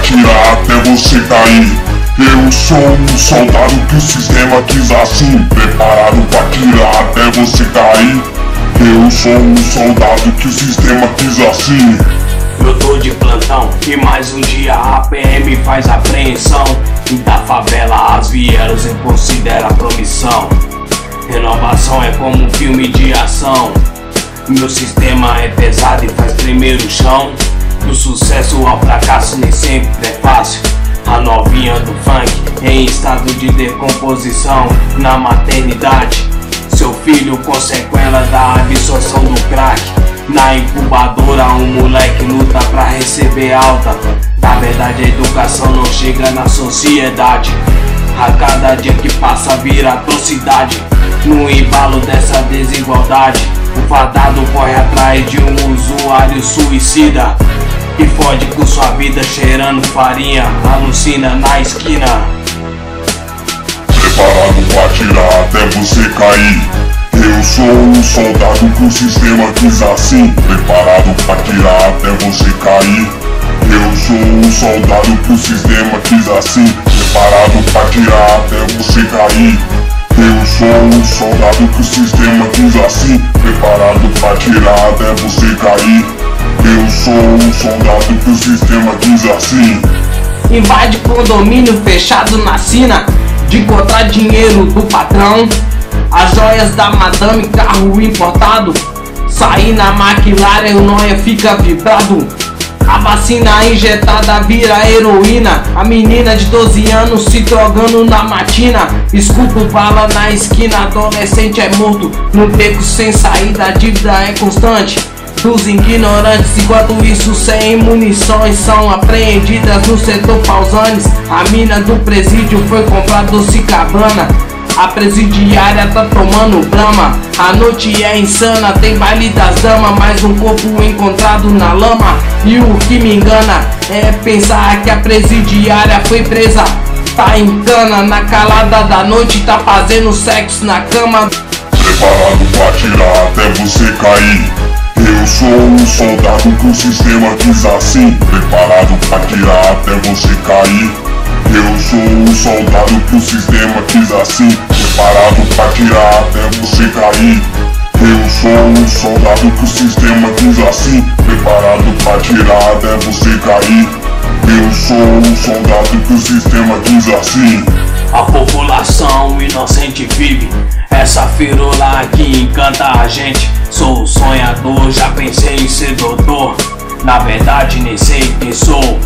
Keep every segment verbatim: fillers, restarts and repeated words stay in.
atirar até você cair. Eu sou um soldado que o sistema quis assim, preparado pra atirar até você cair. Eu sou um soldado que o sistema quis assim. Eu tô de plantão e mais um dia a P M faz apreensão. E da favela as vielas eu considero a promissão. Renovação é como um filme de ação. Meu sistema é pesado e faz tremer o chão. Do sucesso ao fracasso nem sempre é fácil. A novinha do funk em estado de decomposição na maternidade. Seu filho com sequela da absorção do crack. Na incubadora um moleque luta pra receber alta. Na verdade a educação não chega na sociedade. A cada dia que passa vira atrocidade. No embalo dessa desigualdade, o fardado corre atrás de um usuário suicida que fode com sua vida cheirando farinha, alucina na esquina. Preparado pra atirar até você cair. Eu sou um soldado que o sistema quis assim, preparado pra atirar até você cair. Eu sou um soldado que o sistema quis assim, preparado pra atirar até você cair. Eu sou um soldado que o sistema quis assim, preparado pra atirar até você cair. Eu sou um soldado que o sistema quis assim. Invade condomínio fechado na sina, de encontrar dinheiro do patrão. As joias da madame, carro importado. Sair na maquilária, o nóia fica vibrado. A vacina injetada vira heroína. A menina de doze anos se drogando na matina. Escuto bala na esquina, adolescente é morto no beco sem saída, a dívida é constante dos ignorantes. Enquanto isso, sem munições são apreendidas no setor Pausanes. A mina do presídio foi comprar doce cabana. A presidiária tá tomando brama. A noite é insana, tem baile das damas. Mais um corpo encontrado na lama. E o que me engana é pensar que a presidiária foi presa. Tá em cana, na calada da noite tá fazendo sexo na cama. Preparado pra atirar até você cair. Eu sou um soldado que o sistema quis assim, preparado pra atirar até você cair. Eu sou um soldado que o sistema quis assim, preparado pra atirar até você cair. Eu sou um soldado que o sistema quis assim, preparado pra atirar até você cair. Eu sou um soldado que o sistema quis assim. A população inocente vive essa firula que encanta a gente. Sou sonhador, já pensei em ser doutor. Na verdade nem sei quem sou.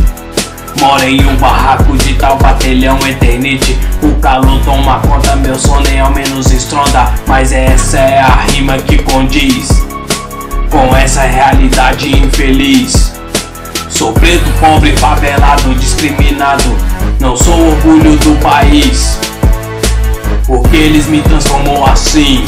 Moro em um barraco de tal batalhão Eternite. O calor toma conta, meu sono nem ao menos estronda. Mas essa é a rima que condiz com essa realidade infeliz. Sou preto, pobre, favelado, discriminado. Não sou orgulho do país, porque eles me transformou assim.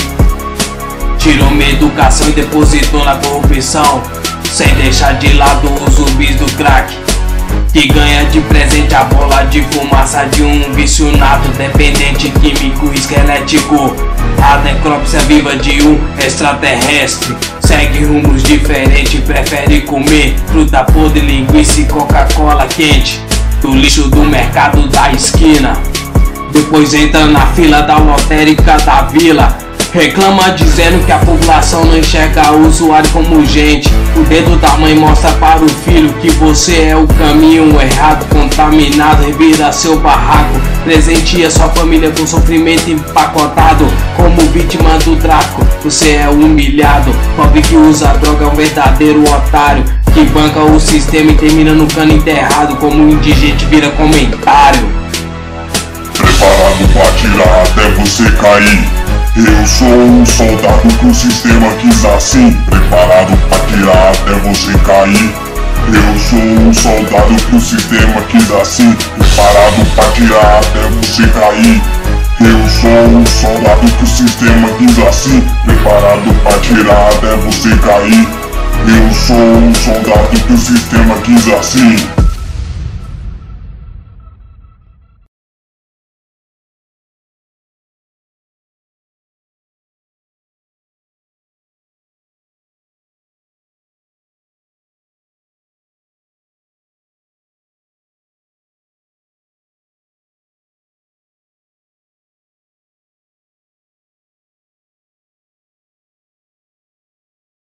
Tirou minha educação e depositou na corrupção, sem deixar de lado os zumbis do crack, que ganha de presente a bola de fumaça de um vício nato, dependente químico esquelético. A necrópsia viva de um extraterrestre. Segue rumos diferentes, prefere comer fruta podre, linguiça e Coca-Cola quente do lixo do mercado da esquina. Depois entra na fila da lotérica da vila. Reclama dizendo que a população não enxerga o usuário como gente. O dedo da mãe mostra para o filho que você é o caminho errado. Contaminado, revira seu barraco. Presenteia sua família com sofrimento empacotado. Como vítima do tráfico, você é humilhado. Pobre que usa droga é um verdadeiro otário, que banca o sistema e termina no cano enterrado. Como um indigente vira comentário. Preparado pra atirar até você cair. Eu sou um soldado que o sistema quis assim, preparado pra atirar até você cair. Eu sou um soldado que o sistema quis assim, preparado pra atirar até você cair. Eu sou um soldado que o sistema quis assim, preparado pra atirar até você cair. Eu sou um soldado que o sistema quis assim.